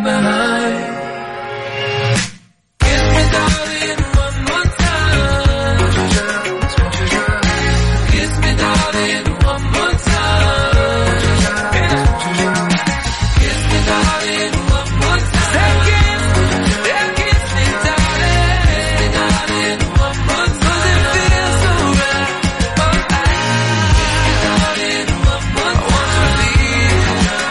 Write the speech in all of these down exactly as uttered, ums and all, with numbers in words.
leave behind. Kiss me, darling, one more time. Kiss me, darling, one more time. Kiss me, darling, one more time. Say kiss, yeah, kiss me, darling. Kiss me, darling, one more time. 'Cause it feels so right. Oh, I, kiss me, darling, one more time. I want to leave.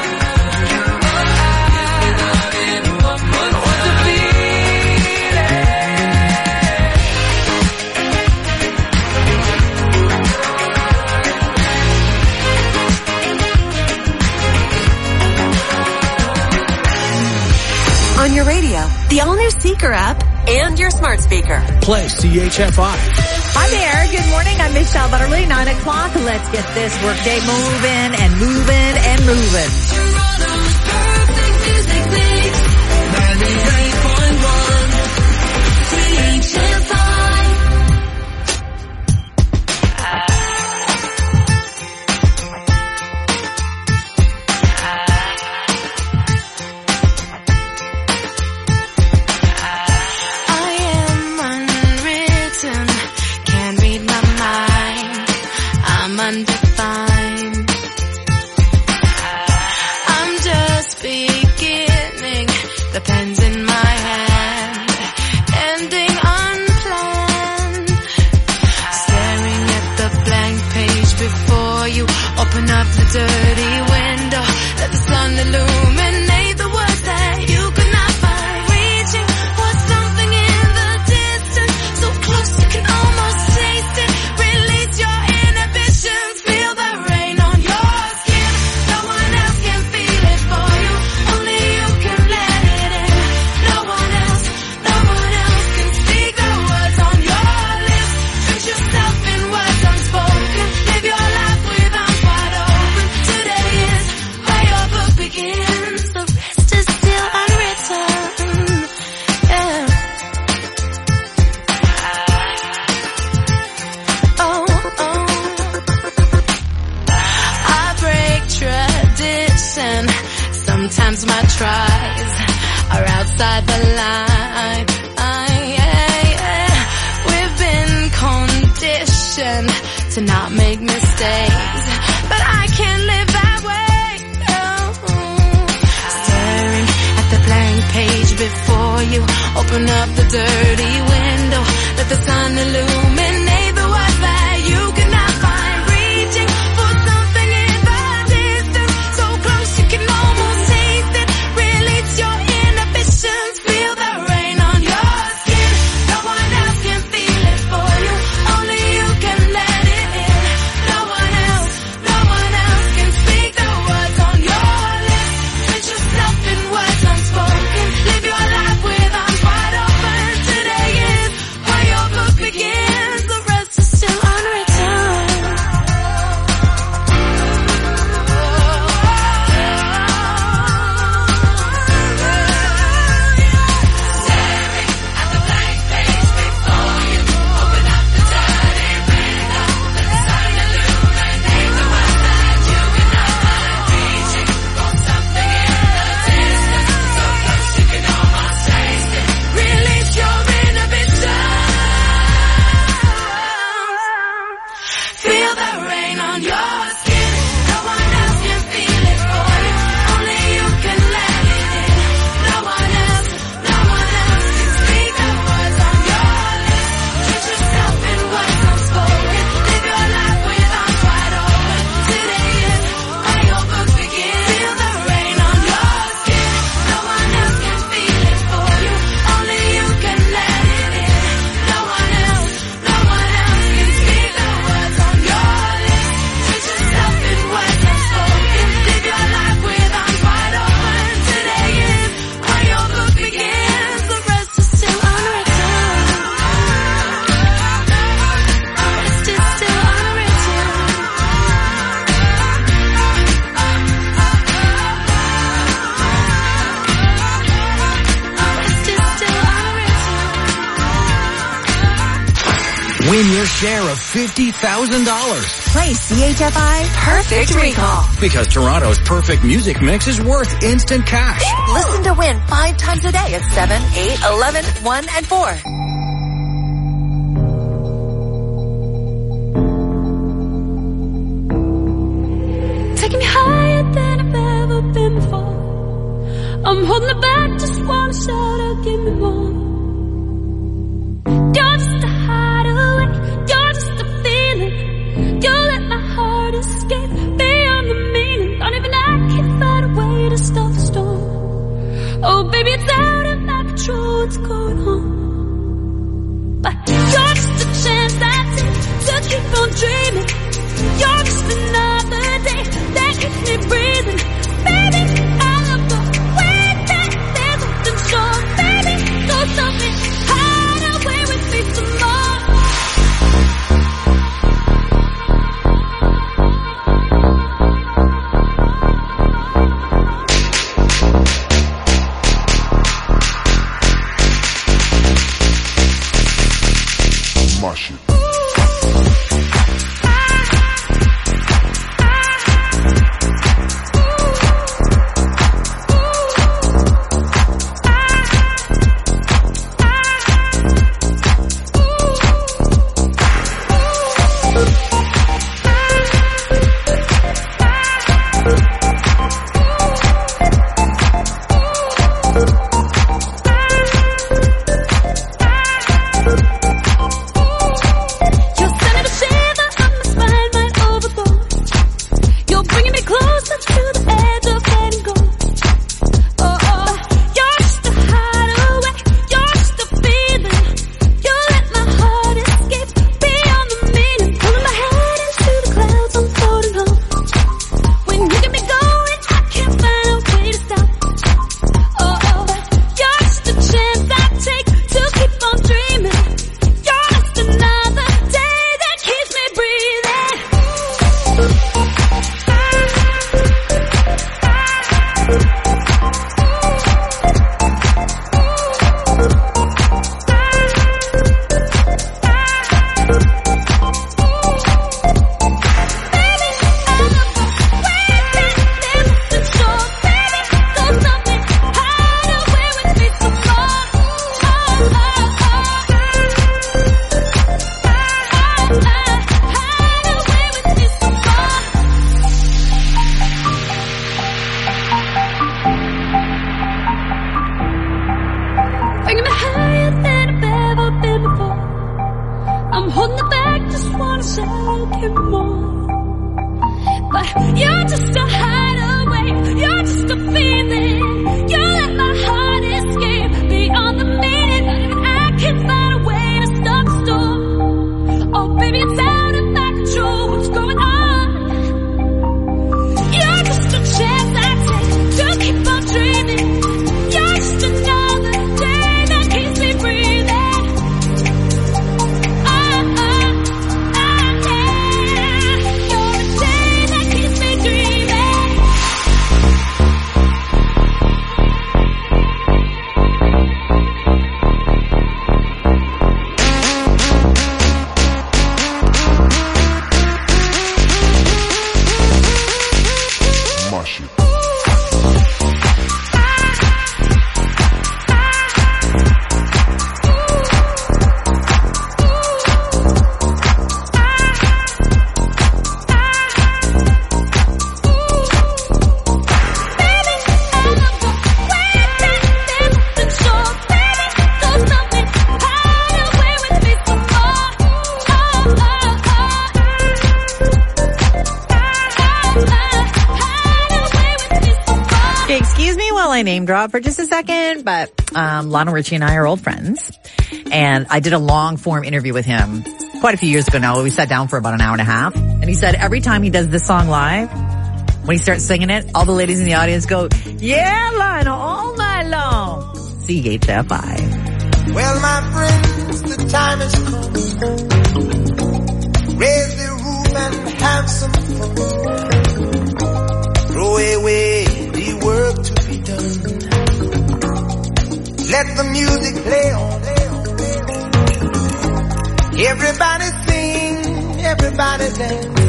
On your radio, the all-new Seeker app, and your smart speaker. Play C H F I. Hi there. Good morning. I'm Michelle Butterly. Nine o'clock. Let's get this workday moving and moving and moving. Toronto's perfect music mix. ninety-eight point one. C H F I. I am unwritten, can't read my mind. I'm undefined. I'm just beginning, the pen's in my hand, ending unplanned. Staring at the blank page before you, open up the dirty window, let the sun illuminate the words that you could not find. Reaching for something in the distance, so close you can almost taste it. Release your inhibitions, feel the rain on your skin. No one else can feel it for you, only you can let it in. No one else, no one else can speak the words on your lips. Put yourself in words unspoken, live your life with arms wide open. Today is where your book begins, the rest is still unwritten. Yeah. Oh, oh. I break tradition. Sometimes my tries are outside the line. I, yeah, yeah. We've been conditioned to not make mistakes, but I can't live that way. No. Staring at the blank page before you, open up the dirty window, let the sun illuminate the words that you cannot find. Reaching for something in the distance, so close you can almost taste it. Release your inhibitions, feel the rain on your skin. No one else can feel it for you, only you can let it in. No one else, no one else can speak the words on your lips. Put yourself in words unspoken, live your life with arms wide open. Today is where your book begins, the rest is still unwritten. Staring at the blank page before you, open up the dirty window, let the sun illuminate the words that you cannot find. Reaching for something in the distance, so close you can almost taste it. Release your inhibitions, feel the rain on your skin. No one else can feel it for you, only you can let it in. No one else, no one else can speak the words on your lips. Put yourself in words unspoken, live your life with arms wide open. Today is where your book begins, feel the rain on your skin. No one else can feel it for you, only you can let it in. No one else, no one else can speak the words on your lips. Put yourself in words unspoken, live your life with arms wide open. Today is where your book begins, the rest is still unwritten. The rest is still unwritten. The rest is still unwritten. Win your share of fifty thousand dollars. Play C H F I Perfect Recall. Because Toronto's perfect music mix is worth instant cash. Listen to win five times a day at seven, eight, eleven, one, and four. Taking me higher than I've ever been before. I'm holding it back, just wanna shout out, give me more. You're just a hideaway, you're just a feeling. You let my heart escape beyond the meaning. Don't even I can find a way to stop the storm. Oh baby, it's out of my control, what's going on? But you're just a chance I take to keep on dreaming. You're just another day that keeps me breathing. Baby, I love the way that there's nothing short. Baby, go something, hide away with me some more. Mash it. Name drop for just a second, but um, Lionel Richie and I are old friends, and I did a long form interview with him quite a few years ago now. We sat down for about an hour and a half, and he said every time he does this song live, when he starts singing it, all the ladies in the audience go, "Yeah, Lionel, all night long." C H F I. Well, my friends, the time has come. Raise the roof and have some fun. Throw away the work to be done. Let the music play on. Everybody sing, everybody dance.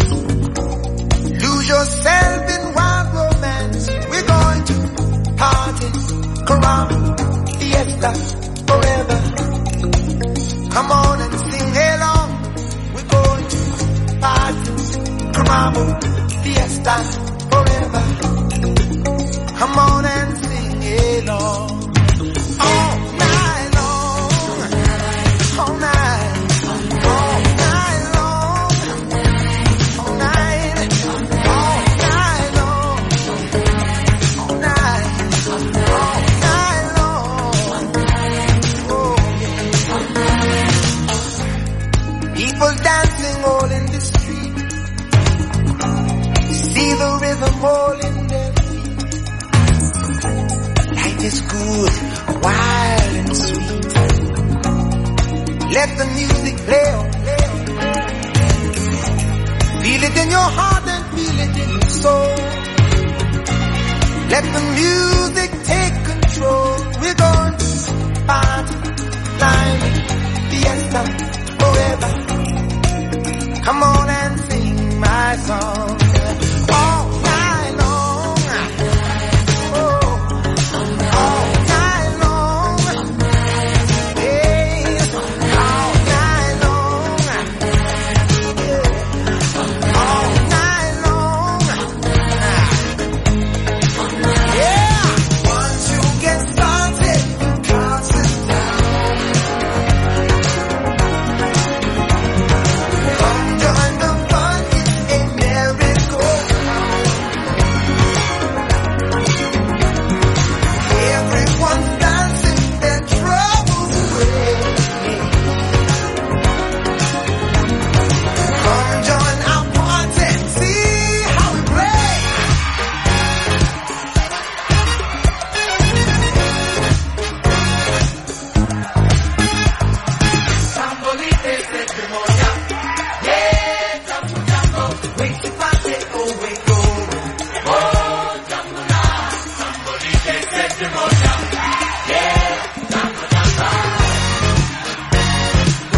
Lose yourself in wild romance. We're going to party Caramba, fiesta, forever. Come on and sing along. We're going to party. Caramba, fiesta, forever. Come on and sing along. All night long. All night. All night long. All night. All night long. All night. All night long. Oh, yeah. People dancing all in the street. See the rhythm all in their feet. Life is good, wild and sweet. Let the music play on, play on. Feel it in your heart and feel it in your soul. Let the music take control. We're going to party, climbing, fiesta, forever. Come on and sing my song. All night long. Oh, all night long. Hey, all night long. Yeah, all night long. Yeah, once you get started, can't sit down. Come join the fun, it's a miracle. Everyone's dancing their troubles away. Come join our party, see how we play. Tambolite se te moja, yeah, tambo tambo, wait to party, oh we go. Oh, tambo la, tambolite se te moja, yeah, tambo tambo. Oh,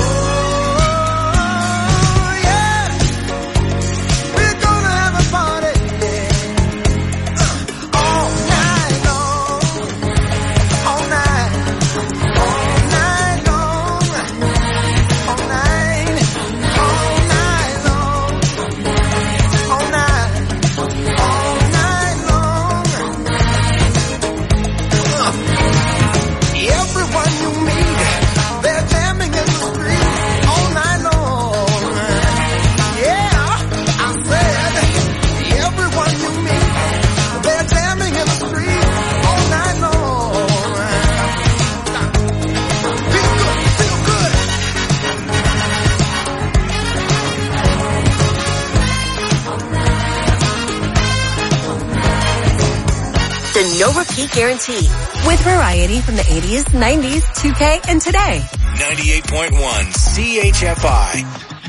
yeah, we're gonna have a party, yeah. Uh, all night long, all night, all night long, all night, all night long, all night, all night long. Uh, Everyone you meet, they're jamming in the street all night long. Yeah, I said, everyone you meet, they're jamming in the street all night long. Feel good, feel good. The no repeat guarantee with variety from the eighties, nineties, two K, and today. ninety-eight point one C H F I.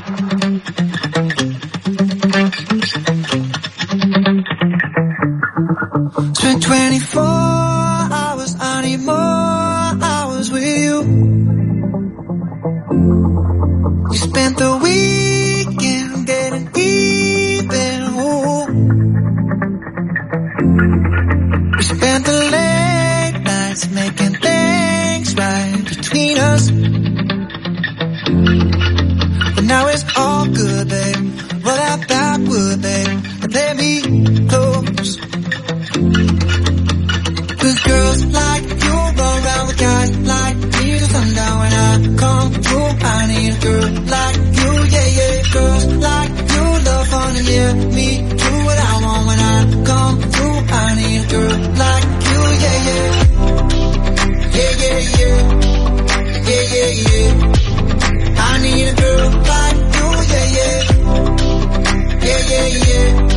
Spent twenty-four hours, I need more hours with you. We spent the weekend getting even. Ooh. We spent the late nights making things right between us. But now it's all good, babe. Roll out that wood, babe, and play me close. Cause girls like you run around with guys like me to sundown. When I come through, I need a girl like you, yeah, yeah. Girls like you love fun and yeah, me do what I want. When I come through, I need a girl like you, yeah, yeah. Yeah, yeah, yeah. Yeah, yeah, yeah. I need a girl like you, yeah, yeah. Yeah, yeah, yeah.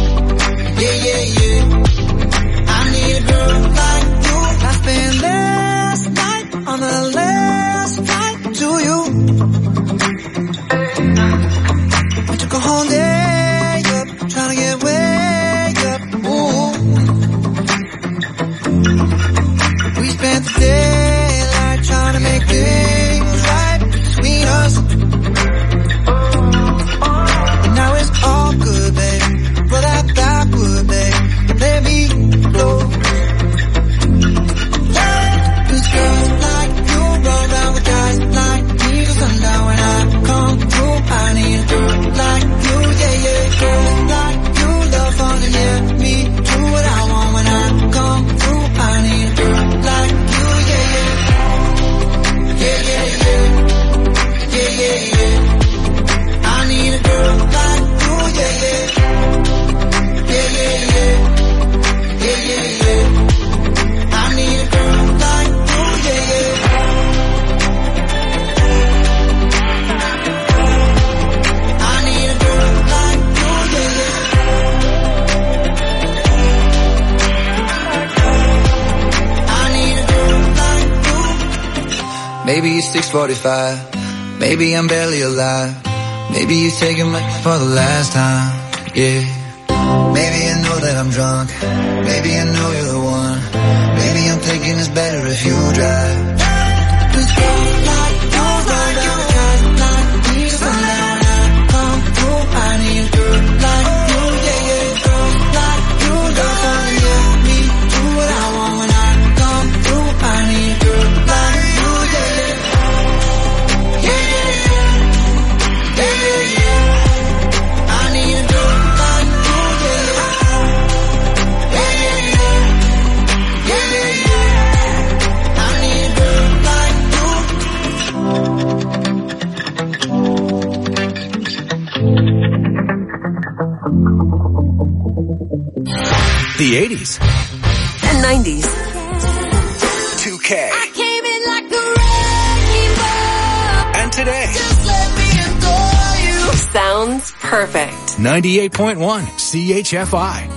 Maybe it's six forty-five. Maybe I'm barely alive. Maybe you're taking me for the last time. Yeah. Maybe I know that I'm drunk. Maybe I know you're the one. Maybe I'm thinking it's better if you drive. Just go like you run down the cut like need to come down when I come through. I need a girl like you, yeah, yeah. Girl like you, love on yeah. Me do what I want when I come through. I need a girl like you, yeah, yeah. Yeah, yeah, yeah. Yeah, yeah, yeah. I need a girl like you, yeah, yeah. Yeah, yeah, yeah. Yeah, yeah, yeah. I need a girl like you. The eighties. And nineties. two K. I came in like a wrecking ball. And today. Just let me adore you. Sounds perfect. ninety-eight point one C H F I.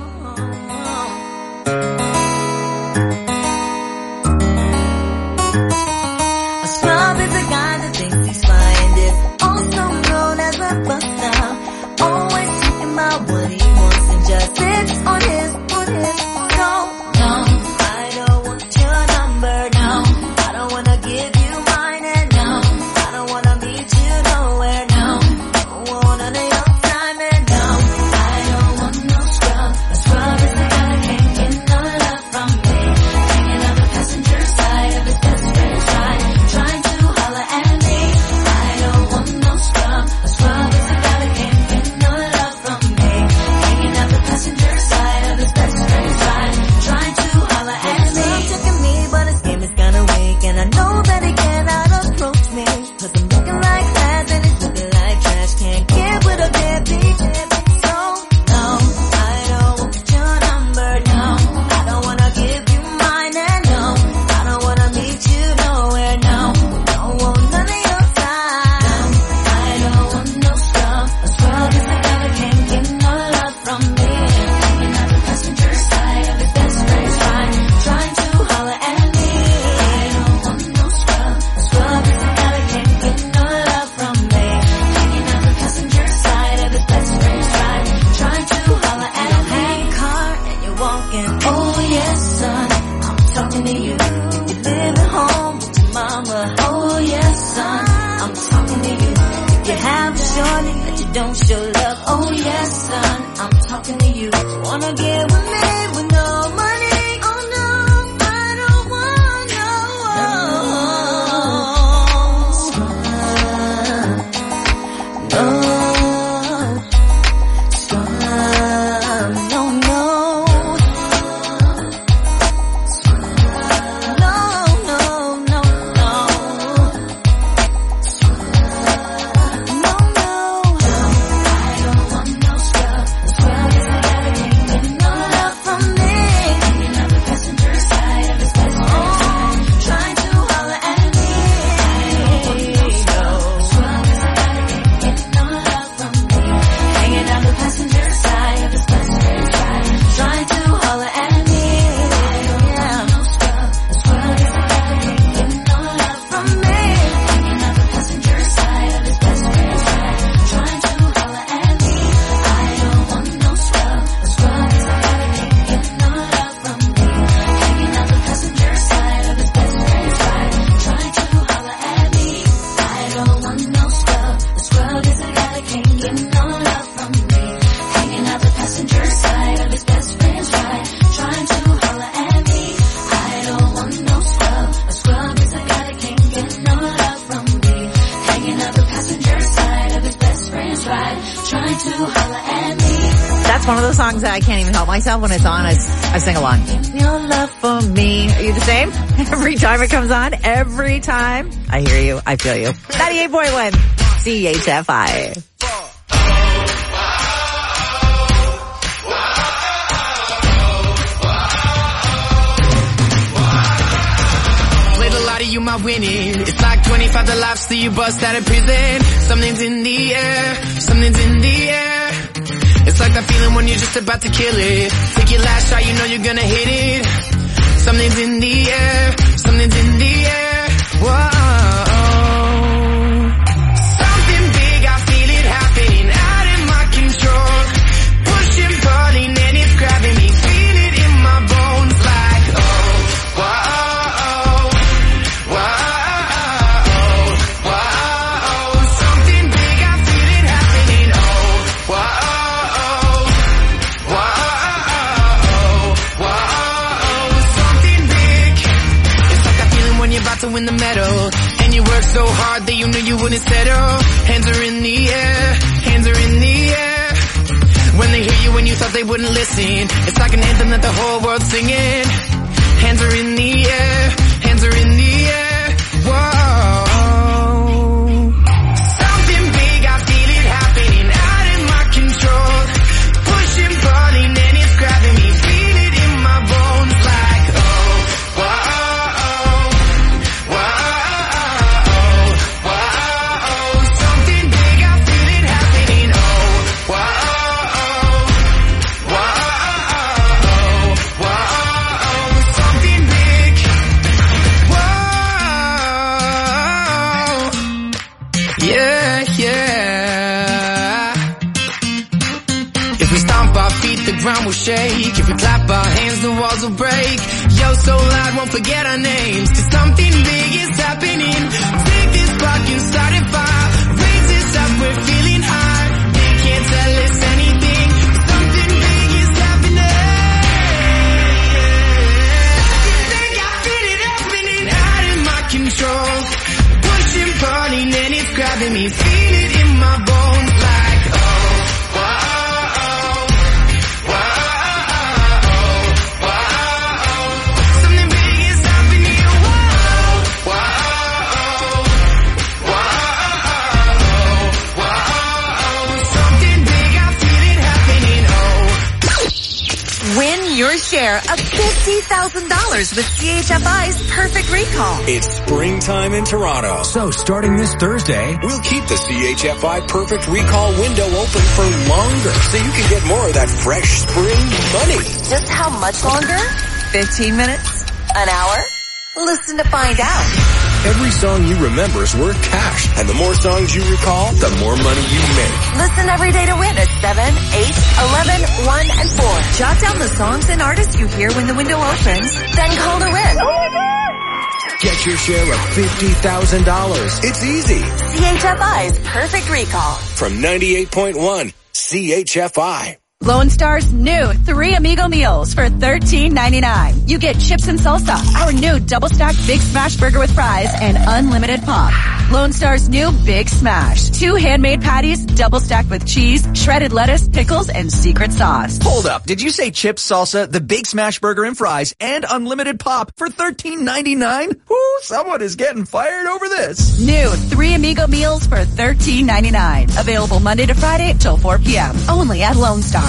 A scrub is a guy that thinks he's fine, is also known as a buster. Always talking about what he wants and just sits on his, on his. No, no, I don't want your number, no. I don't wanna give you mine, and no, I don't wanna meet you nowhere, no. Don't want none of your time, and no, I don't want no scrub. A scrub is the guy that can't get no love from me. Hanging on the passenger side of his best friend's ride, trying to holler at me. I don't want no scrub. A scrub is the guy that can't get no love from me. Hanging out the passenger side of his best friend's ride, trying to holler at me. He's checking me, but his game is kinda weak, and I know that he cannot approach me. Cause I'm looking like class and he's looking like trash. Can't get with a deadbeat. So, no, I don't want your number, no. I don't wanna give you mine, and no, I don't wanna meet you nowhere, no. Don't want none of your time. I don't want no scrub. A scrub is the guy that can't get no love from me. Hanging out the passenger side of his best friend's ride, trying to holler at me. I don't want no scrub. A scrub is the guy that can't get no love from me. Hanging out the passenger side of his best friend's ride, trying to holler at me. Hey, car, and you're walking. Oh yes, son, I'm talking to you. You live at home with your mama. Oh yes, son, I'm talking to you. If you have a shorty that you don't show love. Oh yes, son, I'm talking to you. Wanna get with me with no money? Oh no, I don't want no. No, scrub, no, no. No, no, no, no. No, no. I don't want no scrub. The scrub is the guy that can't get no love from me. Hanging out the passenger side of his best friend's ride, trying to holler at me. I don't want no scrub. Scrub is the guy that can't get no love from me. Hanging out the passenger side of his best friend's ride, trying to holler at me. I don't want no scrub. Scrub is the guy that can't get no love from me. Hanging out the passenger side of his best friend's ride, trying to holler at me. I don't want no scrub. A scrub is the guy that can't get no love from me. Hanging out the passenger side of his best friend's ride, trying to holler at me. I don't want no scrub. A scrub is the guy that can't get no love from me. Hanging out the passenger side of his best friend's ride, trying to holler at me. I don't want no scrub. A scrub is the guy that can't get no love from me. Hanging out the passenger side of his best friend's ride, trying to holler at me. That's one of those songs that I can't even help myself when it's on. I, s- I sing along. Your love for me. Are you the same? Every time it comes on, every time. I hear you. I feel you. ninety-eight point one C H F I. With a lot of you, my winning. It's like twenty-five to life, so you bust out of prison. Something's in the air, something's in the air. It's like that feeling when you're just about to kill it. Take your last shot, you know you're gonna hit it. Something's in the air, something's in the air. Whoa. to win the medal. And you work so hard that you knew you wouldn't settle. Hands are in the air, hands are in the air. When they hear you when you thought they wouldn't listen, it's like an anthem that the whole world's singing. Hands are in the air, hands are in the air. Whoa. Something big, I feel it happening out of my control. Pushing, pulling, and it's grabbing me. Feel it in my bones like, oh, whoa, whoa, whoa. Something big, I feel it happening, oh, whoa, whoa, whoa. Something big, whoa. Yeah, yeah. If we stomp our feet, the ground will shake. If we clap our hands, the walls will break. Yo, so loud, won't forget our names. 'Cause something big is happening. Take this clock and start it fire. Raise this up, we're feeling high. They can't tell us anything. Something big is happening. Something big, I feel it happening out of my control. Pushing, pulling, and it's grabbing me. Feel it in my bones like, oh, whoa, whoa, whoa. Something big is happening, whoa, whoa, whoa, whoa. Something big, I feel it happening, oh. Win your share of fifty thousand dollars with C H F I's Perfect Recall. It's springtime in Toronto. So starting this Thursday, we'll keep the C H F I Perfect Recall window open for longer so you can get more of that fresh spring money. Just how much longer? fifteen minutes? An hour? Listen to find out. Every song you remember is worth cash. And the more songs you recall, the more money you make. Listen every day to win at seven, eight, eleven, one, and four. Jot down the songs and artists you hear when the window opens, then call to win. Get your share of fifty thousand dollars. It's easy. C H F I's Perfect Recall. From ninety-eight point one C H F I. Lone Star's new Three Amigo Meals for thirteen ninety-nine. You get chips and salsa, our new double-stacked Big Smash burger with fries, and unlimited pop. Lone Star's new Big Smash. Two handmade patties, double-stacked with cheese, shredded lettuce, pickles, and secret sauce. Hold up. Did you say chips, salsa, the Big Smash burger and fries, and unlimited pop for thirteen ninety-nine? Whoo, someone is getting fired over this. New Three Amigo Meals for thirteen ninety-nine. Available Monday to Friday till four p.m. Only at Lone Star.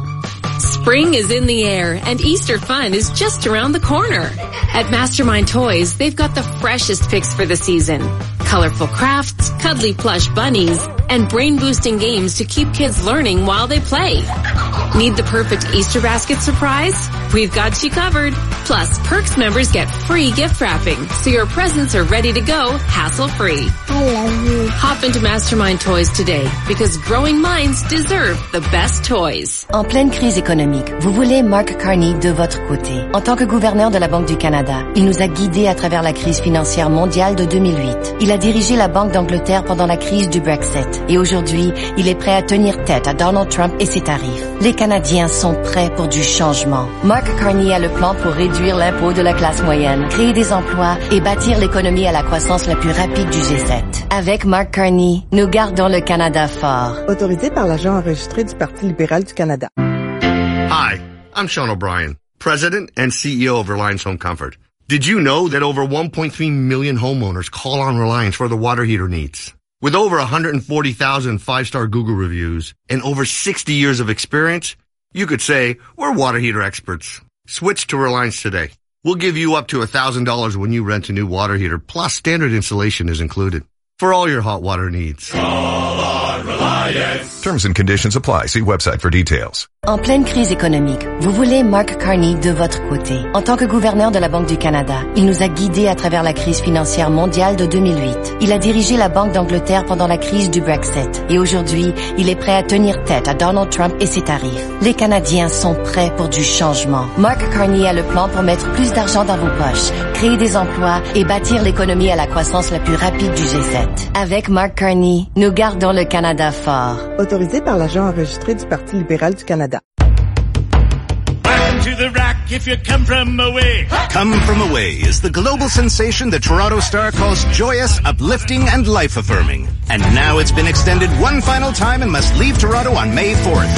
Spring is in the air and Easter fun is just around the corner. At Mastermind Toys, they've got the freshest picks for the season. Colorful crafts, cuddly plush bunnies, and brain-boosting games to keep kids learning while they play. Need the perfect Easter basket surprise? We've got you covered. Plus, Perks members get free gift wrapping, so your presents are ready to go hassle-free. I love you. Hop into Mastermind Toys today, because growing minds deserve the best toys. En pleine crise économique, vous voulez Mark Carney de votre côté. En tant que gouverneur de la Banque du Canada, il nous a guidés à travers la crise financière mondiale de deux mille huit. Il a dirigé la Banque d'Angleterre pendant la crise du Brexit. Et aujourd'hui, il est prêt à tenir tête à Donald Trump et ses tarifs. Les Canadiens sont prêts pour du changement. Mark Carney a le plan pour réduire l'impôt de la classe moyenne, créer des emplois et bâtir l'économie à la croissance la plus rapide du G sept. Avec Mark Carney, nous gardons le Canada fort. Autorisé par l'agent enregistré du Parti libéral du Canada. Hi, I'm Sean O'Brien, President and C E O of Reliance Home Comfort. Did you know that over one point three million homeowners call on Reliance for their water heater needs? With over one hundred forty thousand five-star Google reviews and over sixty years of experience, you could say we're water heater experts. Switch to Reliance today. We'll give you up to one thousand dollars when you rent a new water heater, plus standard installation is included. For all your hot water needs. Call on Reliance. Terms and conditions apply. See website for details. En pleine crise économique, vous voulez Mark Carney de votre côté. En tant que gouverneur de la Banque du Canada, il nous a guidés à travers la crise financière mondiale de deux mille huit. Il a dirigé la Banque d'Angleterre pendant la crise du Brexit. Et aujourd'hui, il est prêt à tenir tête à Donald Trump et ses tarifs. Les Canadiens sont prêts pour du changement. Mark Carney a le plan pour mettre plus d'argent dans vos poches, créer des emplois et bâtir l'économie à la croissance la plus rapide du G sept. Avec Mark Carney, nous gardons le Canada fort. Autorisé par l'agent enregistré du Parti libéral du Canada. to the rack if you come from away. Come From Away is the global sensation the Toronto Star calls joyous, uplifting, and life-affirming. And now it's been extended one final time and must leave Toronto on May fourth.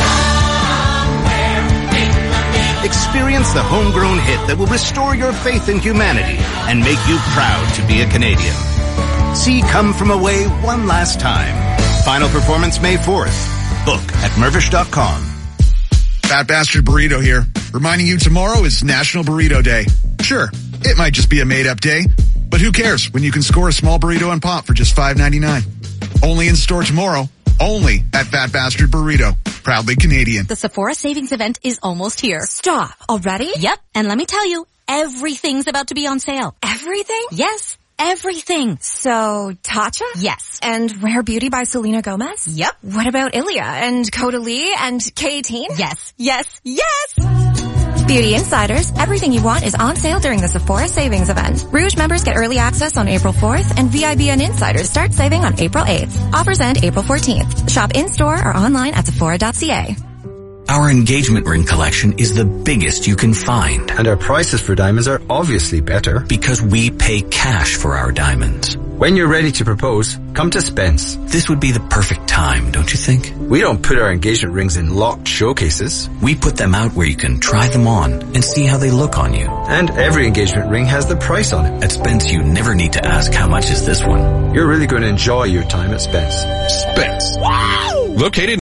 Experience the homegrown hit that will restore your faith in humanity and make you proud to be a Canadian. See Come From Away one last time. Final performance May fourth. Book at Mervish dot com. Fat Bastard Burrito here, reminding you tomorrow is National Burrito Day. Sure, it might just be a made-up day, but who cares when you can score a small burrito and pop for just five ninety-nine. Only in store tomorrow, only at Fat Bastard Burrito. Proudly Canadian. The Sephora Savings Event is almost here. Stop. Already? Yep. And let me tell you, everything's about to be on sale. Everything? Yes. Everything. So, Tatcha? Yes. And Rare Beauty by Selena Gomez? Yep. What about Ilia and Caudalie and K eighteen? Yes. Yes. Yes! Beauty Insiders, everything you want is on sale during the Sephora Savings Event. Rouge members get early access on April fourth, and V I B N Insiders start saving on April eighth. Offers end April fourteenth. Shop in-store or online at Sephora dot C A. Our engagement ring collection is the biggest you can find. And our prices for diamonds are obviously better. Because we pay cash for our diamonds. When you're ready to propose, come to Spence. This would be the perfect time, don't you think? We don't put our engagement rings in locked showcases. We put them out where you can try them on and see how they look on you. And every engagement ring has the price on it. At Spence, you never need to ask how much is this one. You're really going to enjoy your time at Spence. Spence. Wow! Located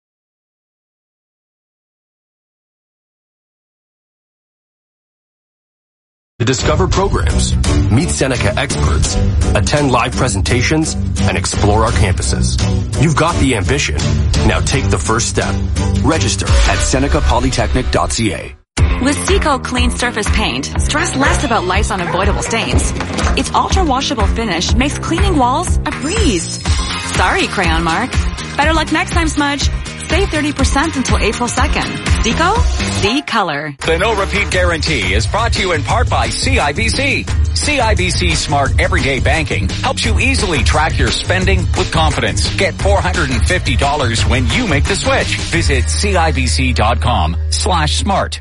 to discover programs, meet Seneca experts, attend live presentations, and explore our campuses. You've got the ambition. Now take the first step. Register at Seneca Polytechnic dot C A. With Seco Clean Surface Paint, stress less about life's unavoidable stains. Its ultra-washable finish makes cleaning walls a breeze. Sorry, Crayon Mark. Better luck next time, Smudge. Save thirty percent until April second. Seco? See color. The No Repeat Guarantee is brought to you in part by C I B C. C I B C Smart Everyday Banking helps you easily track your spending with confidence. Get four hundred fifty dollars when you make the switch. Visit C I B C dot com slash smart.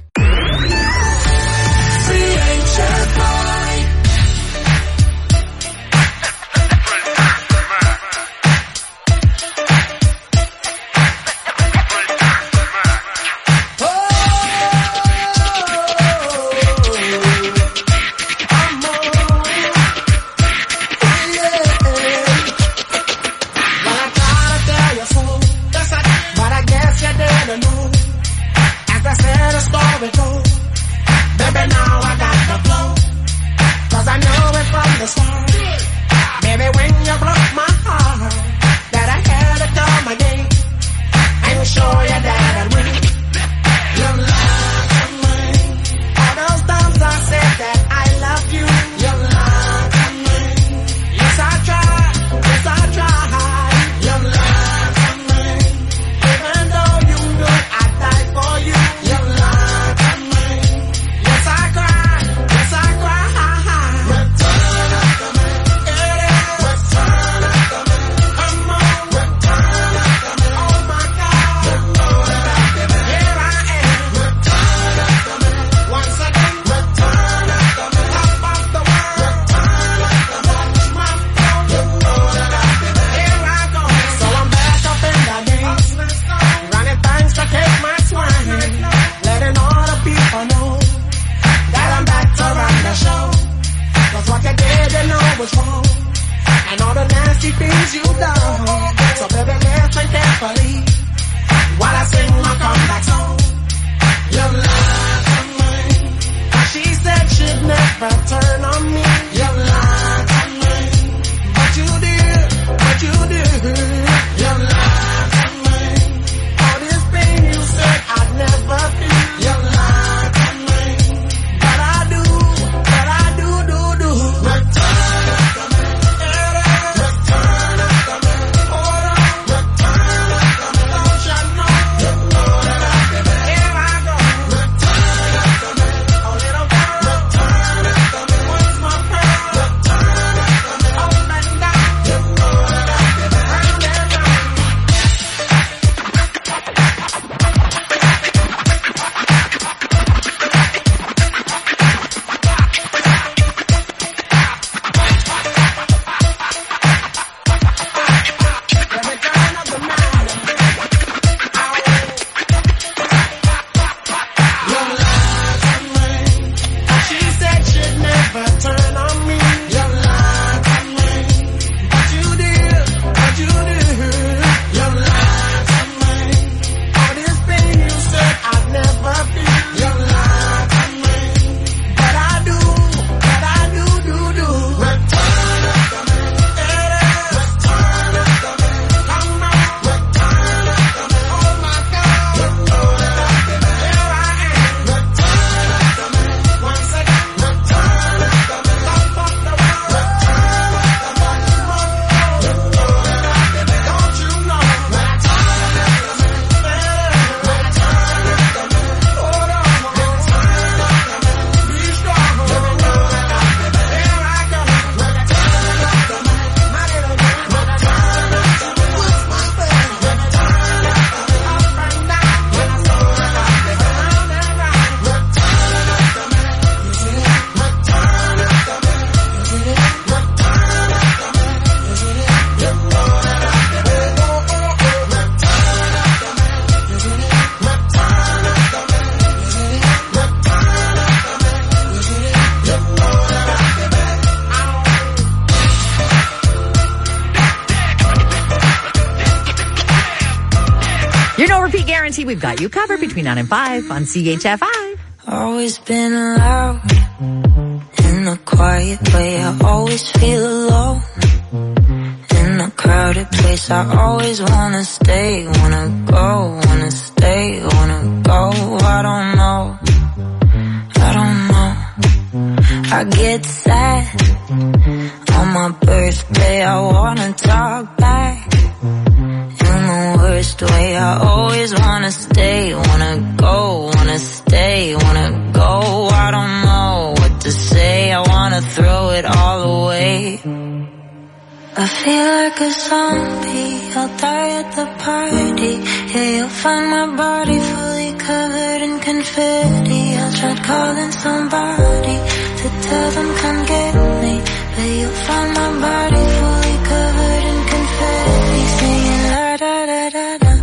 Guarantee we've got you covered between nine and five on C H F I. Always been loud in a quiet way. I always feel alone in a crowded place. I always wanna stay, wanna go, wanna stay, wanna go. I don't know, I don't know. I get sad on my birthday. I wanna talk back in the worst way. I always wanna stay, wanna go, wanna stay, wanna go. I don't know what to say. I wanna throw it all away. I feel like a zombie, I'll die at the party. Yeah, you'll find my body fully covered in confetti. I tried calling somebody to tell them come get me, but you'll find my body fully covered in confetti. Singing la da da da da,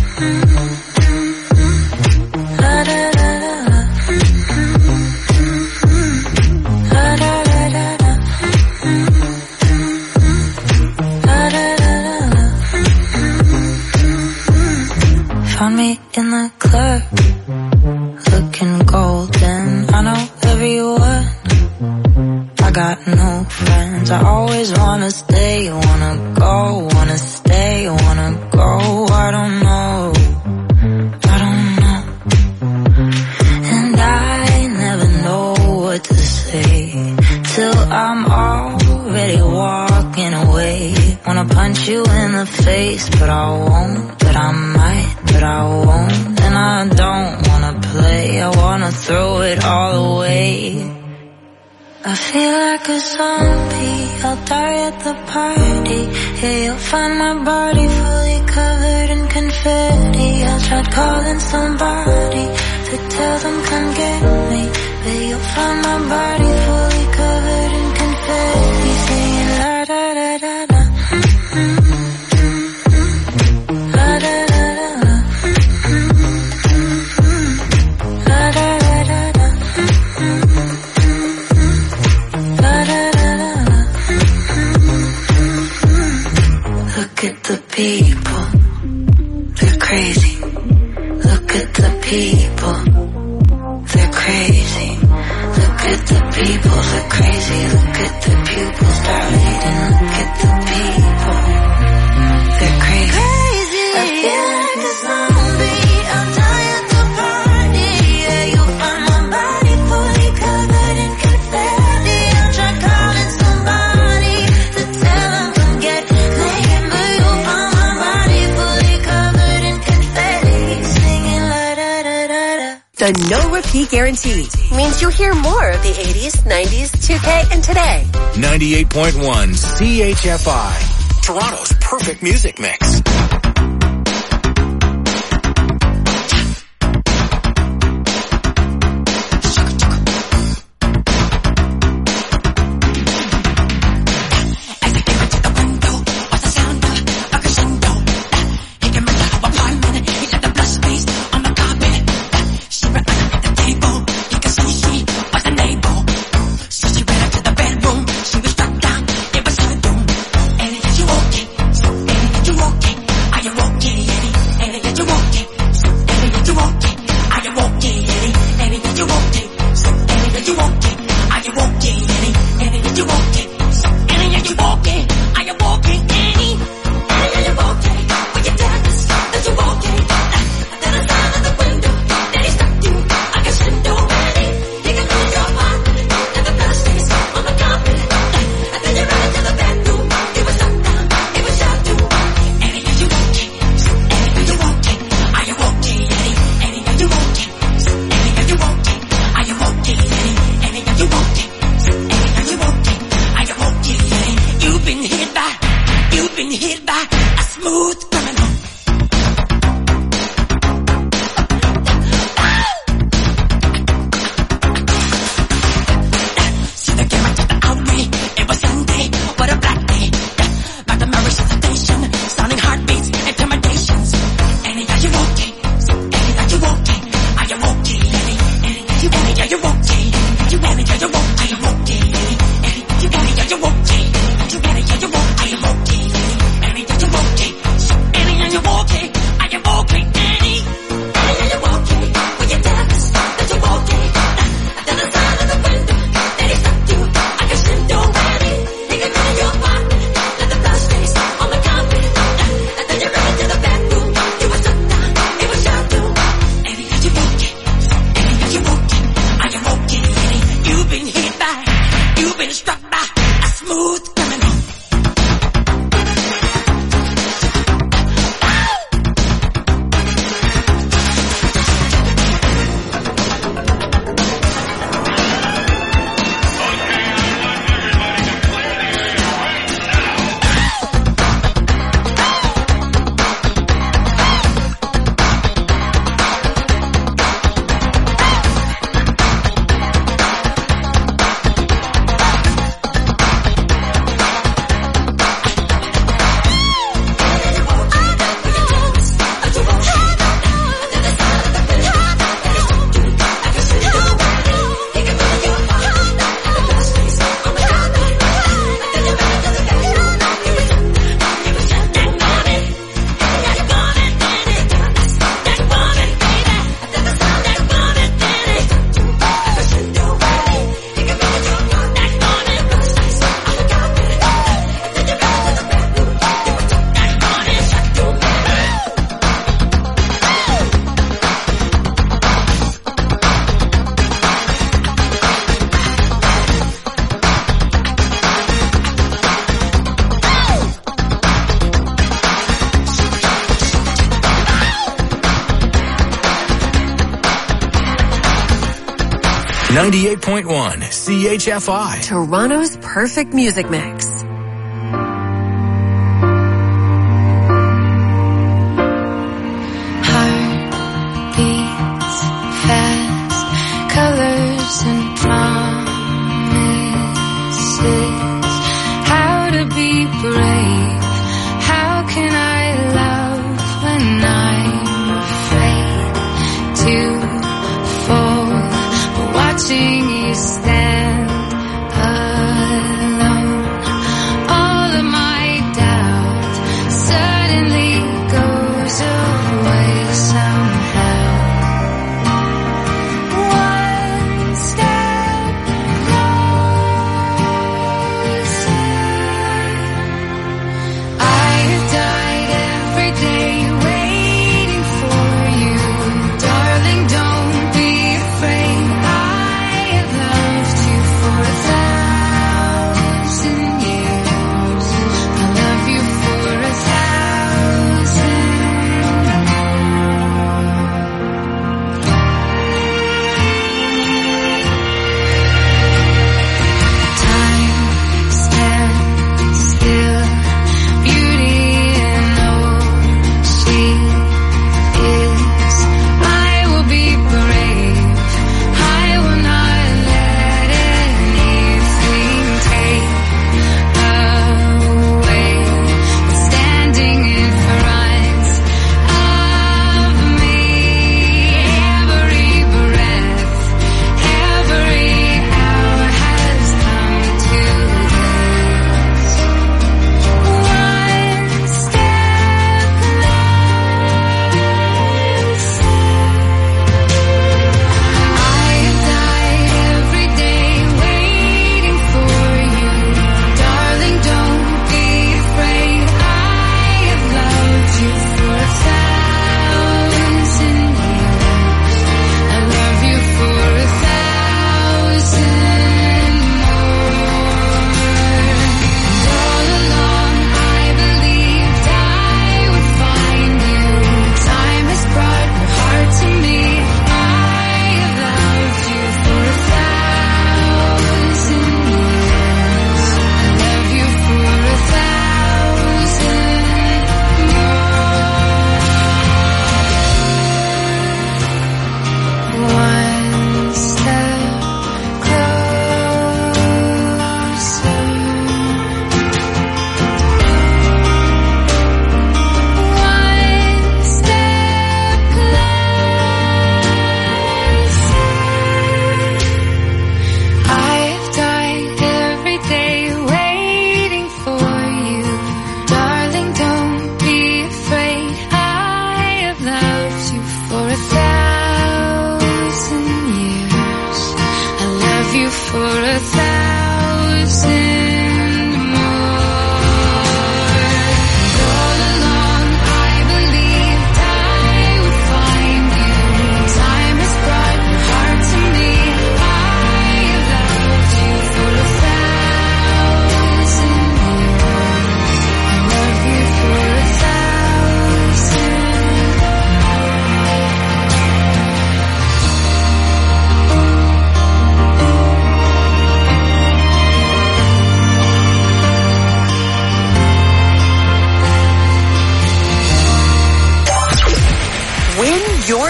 la da da da, la da da da da. Found me in the club, looking golden. I know every word, I got no friends. I always wanna stay, wanna go, wanna stay, wanna go. I don't know, I don't know. And I never know what to say till I'm already walking away. Wanna punch you in the face, but I won't, but I might, but I won't. And I don't wanna play, I wanna throw it all away. I feel like a zombie, I'll die at the party. Yeah, you'll find my body fully covered in confetti. I tried calling somebody to tell them come get me, but you'll find my body fully covered in confetti. Singing la da da da da, la da da da da, la da da da da, la da da da da. Look at the people, they're crazy. Look at the people, they're crazy. Look at the people, they're crazy. Look at the pupils dilating. Look at the people, they're crazy. I feel like a zombie, I'll die at the party. Yeah, you'll find my body fully covered in confetti. I'll try calling somebody to tell them come get me, but you'll find my body fully covered in confetti. Singing la da da da da. The no repeat guarantee means you'll hear more of the eighties, nineties, two K, and today. ninety-eight point one C H F I, Toronto's perfect music mix. Walking, Smooth criminal. ninety-eight point one C H F I. Toronto's perfect music mix. Heart beats fast, colors and promises. How to be brave? How can I love when I'm afraid to fall? Watching you stand alone.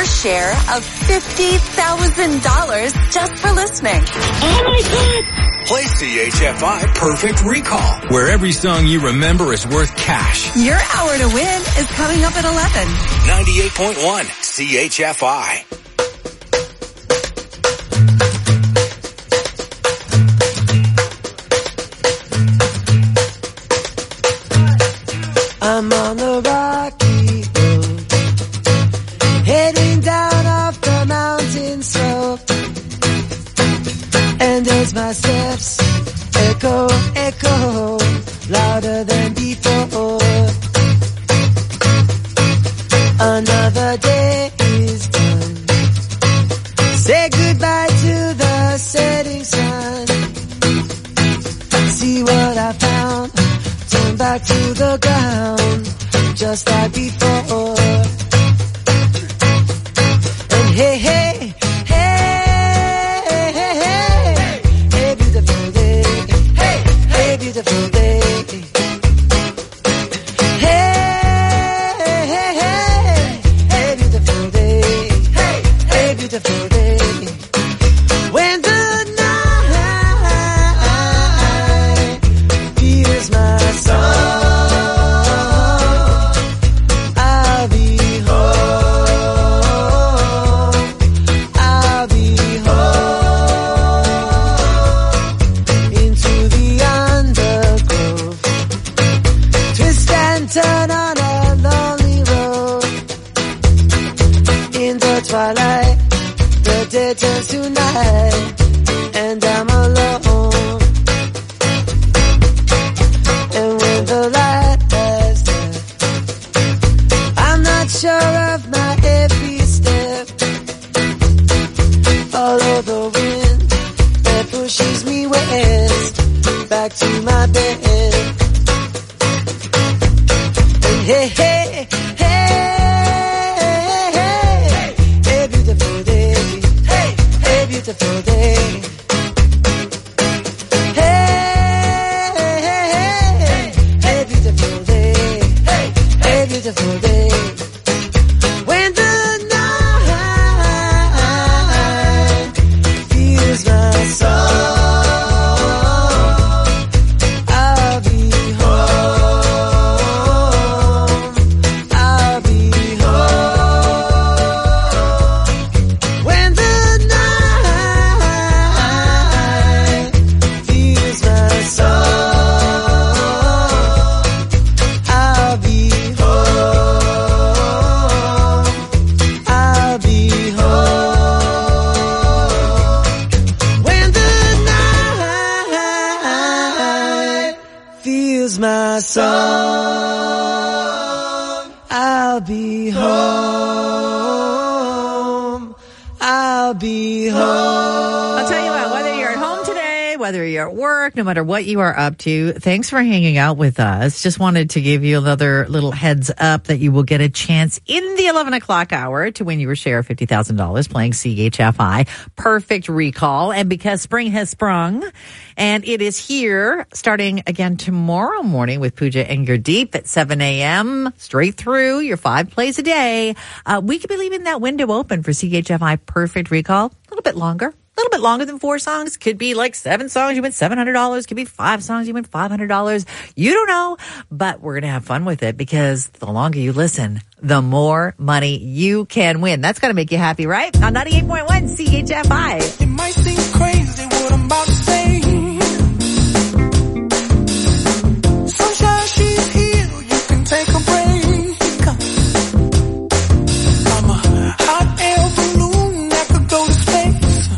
share of fifty thousand dollars just for listening. Oh my God. Play C H F I Perfect Recall, where every song you remember is worth cash. Your hour to win is coming up at eleven. ninety-eight point one C H F I. I'm on the rocky road, heading down off the mountain slope. And as my steps echo, echo, louder than before, another day is done. Say goodbye to the setting sun. See what I found, turn back to the ground, just like before. And hey, hey, hey, hey, hey, hey, beautiful day, hey, hey, beautiful day. Hey, hey, hey, hey, beautiful day, hey, hey, beautiful day. When the night feels my soul, I'll be home, I'll be home, into the undergrowth, twist and turn on a lonely road. In the twilight, the day turns to night, and I'm alone. And when the light has left, I'm not sure of my every step. Follow the wind that pushes me west, back to my bed. And hey, hey, hey, hey, hey, beautiful day, hey, hey, beautiful day. Hey, hey, hey, hey, beautiful day, hey, hey, beautiful day. When the night feels my soul, I'll be home, I'll be home. When the night feels my soul, I'll be home, I'll be home. When the night feels my soul, I'll be home, I'll be home. I'll tell you what, whether you're at home today, whether you're at work, no matter what you are up to, thanks for hanging out with us. Just wanted to give you another little heads up that you will get a chance in the eleven o'clock hour to win your share of fifty thousand dollars playing C H F I Perfect Recall. And because spring has sprung, and it is here starting again tomorrow morning with Pooja and Gurdeep at seven a.m. straight through your five plays a day. Uh, we could be leaving that window open for C H F I Perfect Recall a little bit longer. A little bit longer than four songs. Could be like seven songs, you win seven hundred dollars. Could be five songs, you win five hundred dollars. You don't know, but we're going to have fun with it because the longer you listen, the more money you can win. That's going to make you happy, right? On ninety-eight point one C H F I. It might seem crazy what I'm about to say. Sunshine, she's here, you can take a break. I'm a hot air balloon that could go to space.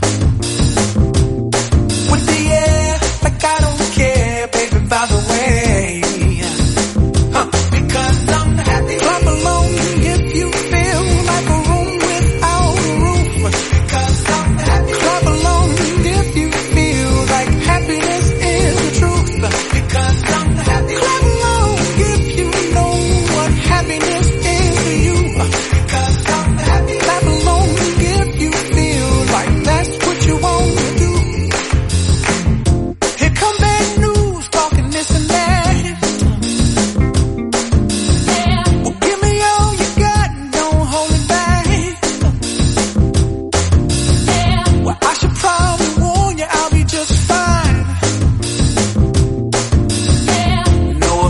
With the air, like I don't care, baby, by the way. Huh. Because I'm happy. Clap along if you feel like a room without a roof. Because I'm happy. Clap along if you feel like happiness is the truth. Because I'm happy. Clap along if you know what happiness is to you. Because I'm happy. Clap along if you feel like that's what you want to do. Here come bad news, talking this and that.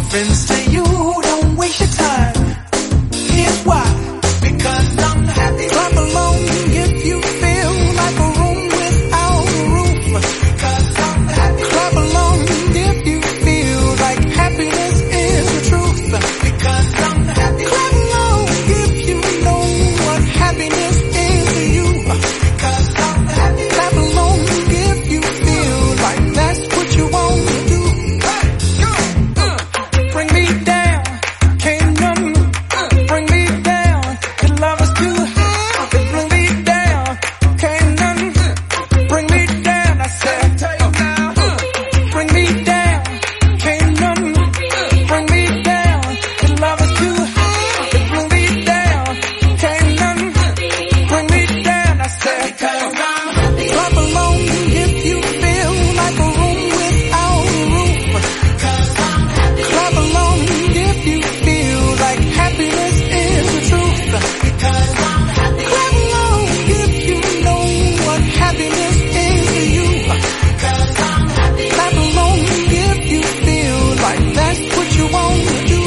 friends say you don't waste your time. Here's why. Because I'm happy. Clap along if you feel like a room without a roof. Because I'm happy. Clap along if you feel like happiness is the truth. Because I'm happy. Clap along if you know what happiness is to you. Because I'm happy. Clap along if you feel like that's what you want to do. Bring me down, can't none bring me down. Your love is too high. Bring me down, can't none bring me down. I said, bring me down, can't none bring me down. Your love is too high. Bring me down, can't none bring me down. I said, clap along if you feel like a room without a roof. Clap along if you feel like happiness is the truth. Clap along if you know what happiness is to you. Clap along if you feel like that's what you want to do.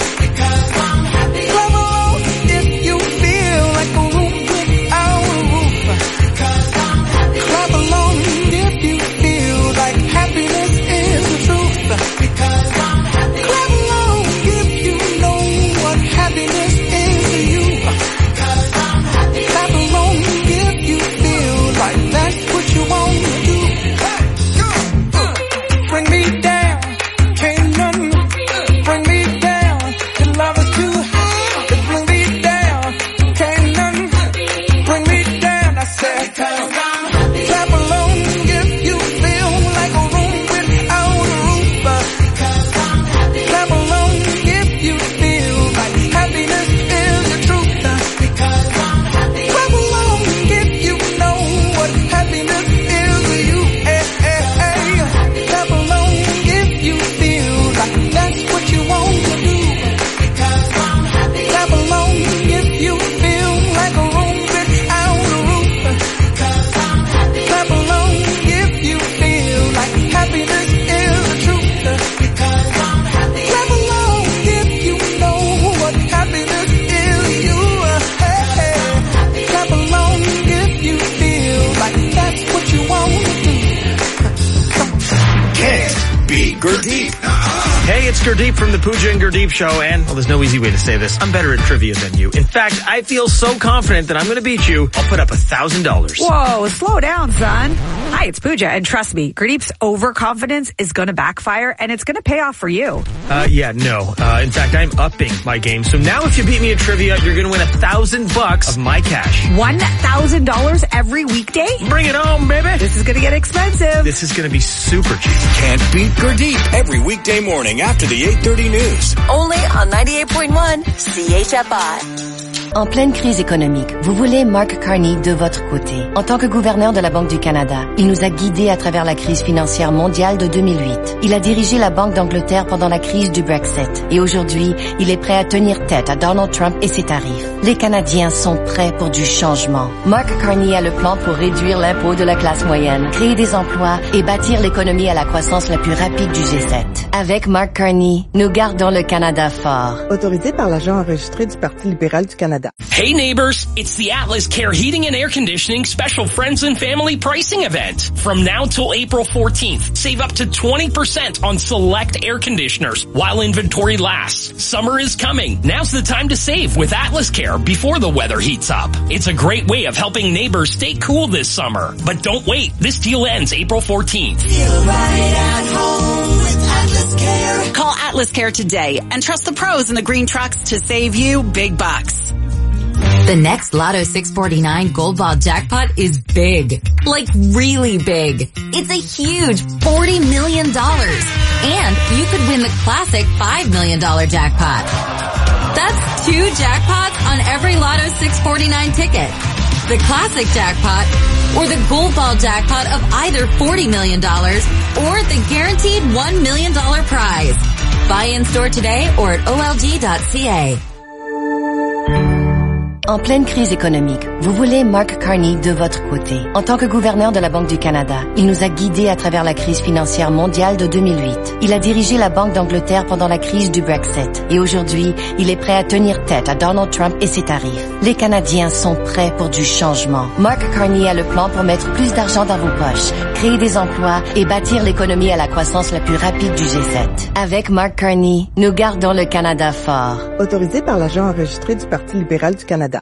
Clap along if you feel like a room without a roof. Clap along if you feel like happiness is the truth. Clap along if you know what happiness is to you. Clap along if you feel like that's what you want to do. Bring me down, can't none bring me down. Your love is too high. Bring me down, can't none bring me down. I said, clap along if you feel like a room without a roof. Clap along if you feel like happiness is the truth. Clap along if you know what happiness is to you. Hey, hey, hey. Clap along if you feel like that's what you want to do. Clap along if you feel like a room without a roof. Clap along if you feel like happiness is the truth. Clap along if you know what happiness is to you. Hey, hey. Clap along if you feel like that's what you want to do. Can't beat Gurdeep. Hey, it's Gurdeep from the Pooja and Gurdeep Show, and, well, there's no easy way to say this. I'm better at trivia than you. In fact, I feel so confident that I'm going to beat you, I'll put up a thousand dollars. Whoa, slow down, son. Hi, it's Pooja, and trust me, Gurdeep's overconfidence is going to backfire, and it's going to pay off for you. Uh, yeah, no. Uh, in fact, I'm upping my game. So now if you beat me at trivia, you're going to win a thousand bucks of my cash. One thousand dollars every weekday? Bring it home, baby. This is going to get expensive. This is going to be super cheap. Can't beat Gurdeep every weekday morning after the eight thirty news. Only on ninety-eight point one C H F I. En pleine crise économique, vous voulez Mark Carney de votre côté. En tant que gouverneur de la Banque du Canada, il nous a guidés à travers la crise financière mondiale de deux mille huit. Il a dirigé la Banque d'Angleterre pendant la crise du Brexit. Et aujourd'hui, il est prêt à tenir tête à Donald Trump et ses tarifs. Les Canadiens sont prêts pour du changement. Mark Carney a le plan pour réduire l'impôt de la classe moyenne, créer des emplois et bâtir l'économie à la croissance la plus rapide du G sept. Avec Mark Carney, nous gardons le Canada fort. Autorisé par l'agent enregistré du Parti libéral du Canada. Hey neighbors, it's the Atlas Care Heating and Air Conditioning Special Friends and Family Pricing Event. From now till April fourteenth, save up to twenty percent on select air conditioners while inventory lasts. Summer is coming. Now's the time to save with Atlas Care before the weather heats up. It's a great way of helping neighbors stay cool this summer. But don't wait. This deal ends April fourteenth. Feel right at home with Atlas Care. Call Atlas Care today and trust the pros in the green trucks to save you big bucks. The next Lotto six forty-nine Gold Ball jackpot is big. Like really big. It's a huge forty million dollars. And you could win the classic five million dollars jackpot. That's two jackpots on every Lotto six forty-nine ticket. The classic jackpot or the Gold Ball jackpot of either forty million dollars or the guaranteed one million dollars prize. Buy in store today or at O L G dot C A. En pleine crise économique, vous voulez Mark Carney de votre côté. En tant que gouverneur de la Banque du Canada, il nous a guidés à travers la crise financière mondiale de deux mille huit. Il a dirigé la Banque d'Angleterre pendant la crise du Brexit. Et aujourd'hui, il est prêt à tenir tête à Donald Trump et ses tarifs. Les Canadiens sont prêts pour du changement. Mark Carney a le plan pour mettre plus d'argent dans vos poches, créer des emplois et bâtir l'économie à la croissance la plus rapide du G sept. Avec Mark Carney, nous gardons le Canada fort. Autorisé par l'agent enregistré du Parti libéral du Canada.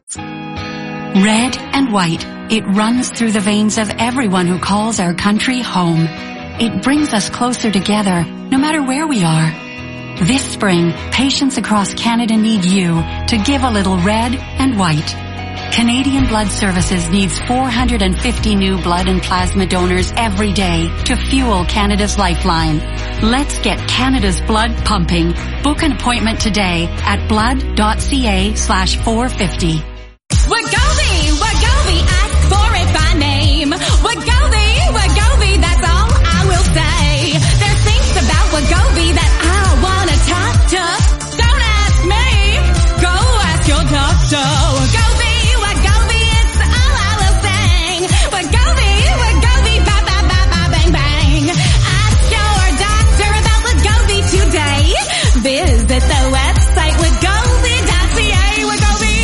Red and white, it runs through the veins of everyone who calls our country home. It brings us closer together, no matter where we are. This spring, patients across Canada need you to give a little red and white. Canadian Blood Services needs four hundred fifty new blood and plasma donors every day to fuel Canada's lifeline. Let's get Canada's blood pumping. Book an appointment today at blood.ca slash 450. Wegovy, Wegovy, ask for it by name. Wegovy, Wegovy, that's all I will say. There's things about Wegovy that I wanna talk to. Don't ask me, go ask your doctor. Wegovy, Wegovy, it's all I will say. Wegovy, Wegovy, ba ba ba ba bang bang. Ask your doctor about Wegovy today. Visit the website wegovy dot c a. Wegovy.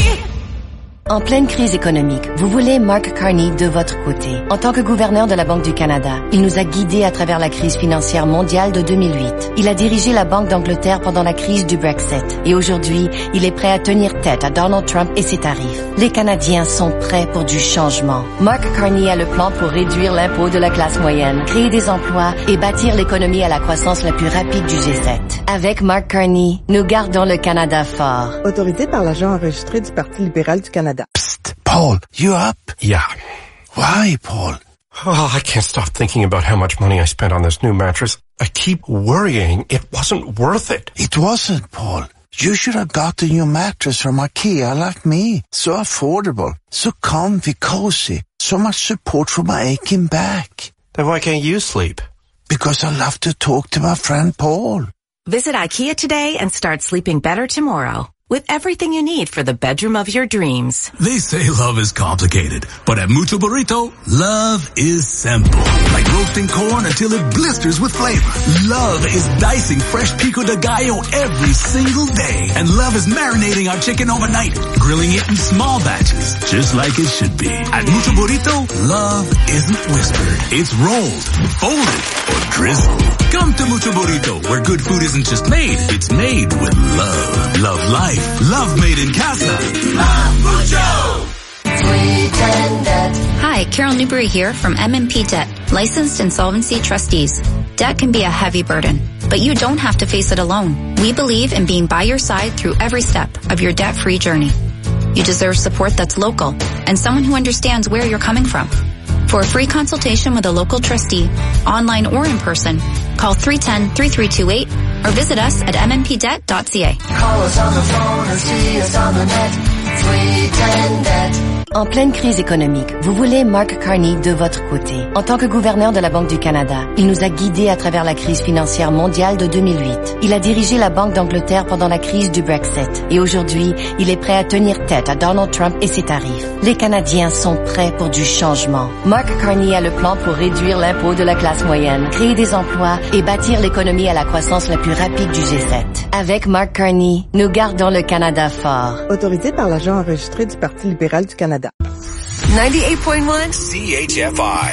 En pleine crise économique, vous voulez Mark Carney de votre côté. En tant que gouverneur de la Banque du Canada, il nous a guidés à travers la crise financière mondiale de deux mille huit. Il a dirigé la Banque d'Angleterre pendant la crise du Brexit. Et aujourd'hui, il est prêt à tenir tête à Donald Trump et ses tarifs. Les Canadiens sont prêts pour du changement. Mark Carney a le plan pour réduire l'impôt de la classe moyenne, créer des emplois et bâtir l'économie à la croissance la plus rapide du G sept. Avec Mark Carney, nous gardons le Canada fort. Autorisé par l'agent enregistré du Parti libéral du Canada. Paul, you up? Yeah. Why, Paul? Oh, I can't stop thinking about how much money I spent on this new mattress. I keep worrying it wasn't worth it. It wasn't, Paul. You should have got the new mattress from IKEA like me. So affordable, so comfy, cozy, so much support for my aching back. Then why can't you sleep? Because I love to talk to my friend Paul. Visit IKEA today and start sleeping better tomorrow. With everything you need for the bedroom of your dreams. They say love is complicated, but at Mucho Burrito, love is simple. Like roasting corn until it blisters with flavor. Love is dicing fresh pico de gallo every single day. And love is marinating our chicken overnight, grilling it in small batches, just like it should be. At Mucho Burrito, love isn't whispered. It's rolled, folded, or drizzled. Come to Mucho Burrito, where good food isn't just made, it's made with love. Love life. Love made in casa. Love Mucho! Sweet and Debt. Hi, Carol Newberry here from M and P Debt, licensed insolvency trustees. Debt can be a heavy burden, but you don't have to face it alone. We believe in being by your side through every step of your debt-free journey. You deserve support that's local and someone who understands where you're coming from. For a free consultation with a local trustee, online or in person, call three one zero, three three two eight or visit us at m n p debt dot c a. Call us on the phone or see us on the net. Sweet and Debt. En pleine crise économique, vous voulez Mark Carney de votre côté. En tant que gouverneur de la Banque du Canada, il nous a guidés à travers la crise financière mondiale de deux mille huit. Il a dirigé la Banque d'Angleterre pendant la crise du Brexit. Et aujourd'hui, il est prêt à tenir tête à Donald Trump et ses tarifs. Les Canadiens sont prêts pour du changement. Mark Carney a le plan pour réduire l'impôt de la classe moyenne, créer des emplois et bâtir l'économie à la croissance la plus rapide du G sept. Avec Mark Carney, nous gardons le Canada fort. Autorisé par l'agent enregistré du Parti libéral du Canada. ninety-eight point one C H F I.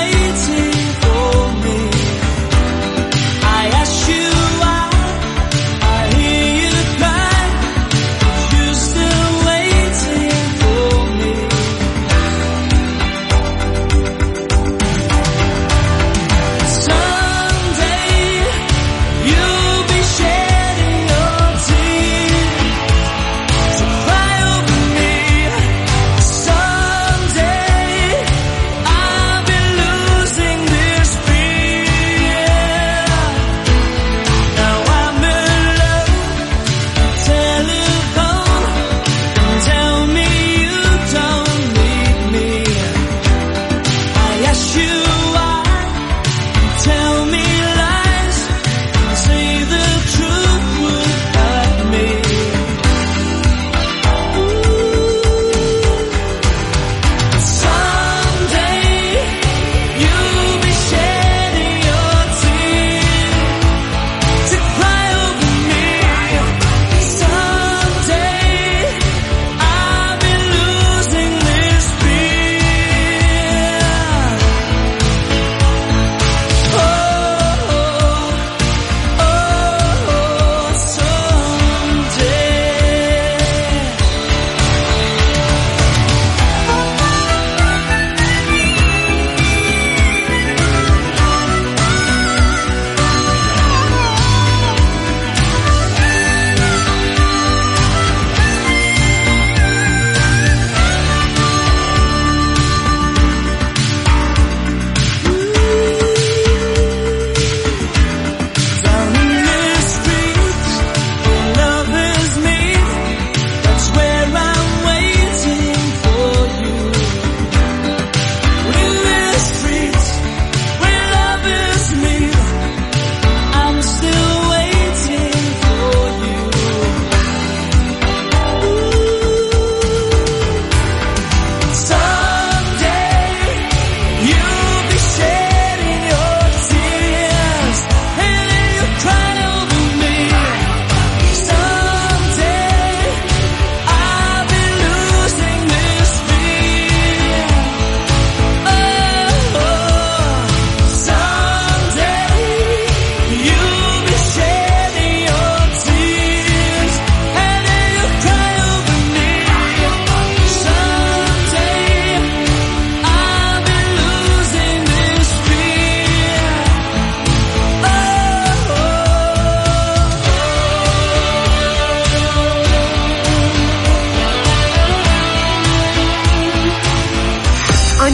I ask you why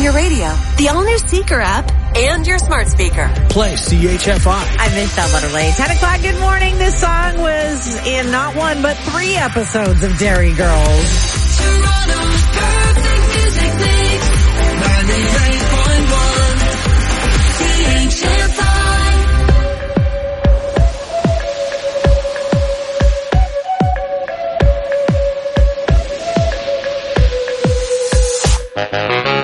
your radio, the all-new Seeker app, and your smart speaker. Play C H F I. I missed that literally. ten o'clock, good morning. This song was in not one, but three episodes of Dairy Girls. Toronto's perfect music mix. ninety-eight point one C H F I. Thank you.